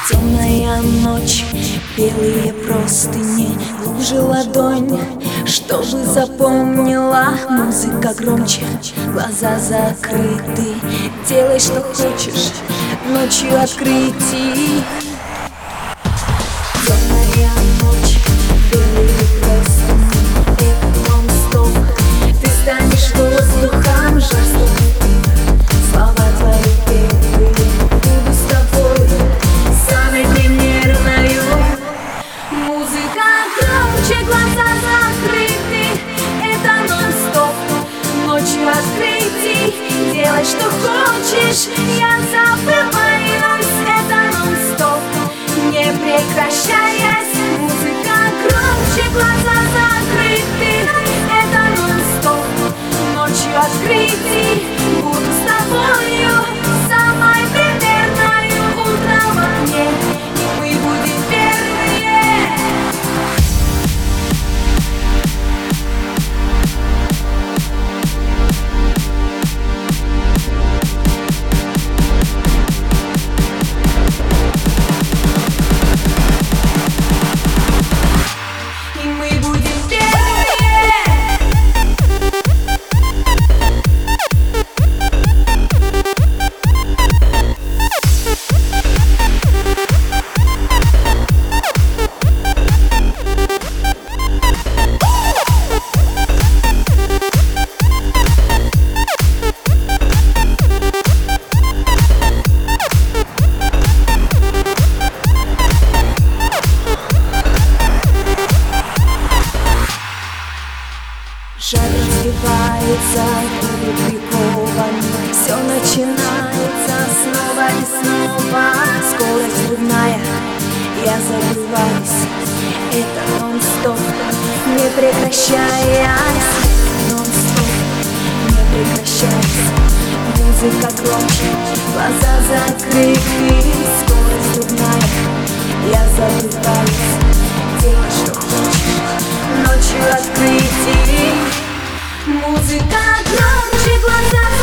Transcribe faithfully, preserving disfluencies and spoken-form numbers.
Темная ночь, белые простыни, глубже ладонь, чтобы запомнила. Музыка громче, глаза закрыты. Делай, что хочешь, ночью открытий. Темная ночь, белые простыни, это нон-стоп. Ты станешь воздухом, жар стукнет. Слова твои первые, буду с тобой, самой примерною. Музыка громче, глаза закрыты. Это нон-стоп, ночью открытий. Делай, что хочешь, я забываюсь. Это нон-стоп, не прекращаясь. Музыка громче, глаза закрыты. Это нон-стоп, ночью открытий. Буду с тобою, самой примерною. Утро в окне, и мы будем первые. И мы будем первые. Жар развивается, губы прикованы. Все начинается снова и снова. Скорость взрывная, я забываюсь. Это нон-стоп, не прекращаясь. Нон-стоп, не прекращаясь. Музыка громче, глаза закрыты. Скорость взрывная, я забываюсь. Делай, что хочешь, ночью открытий. Музыка громче, глаза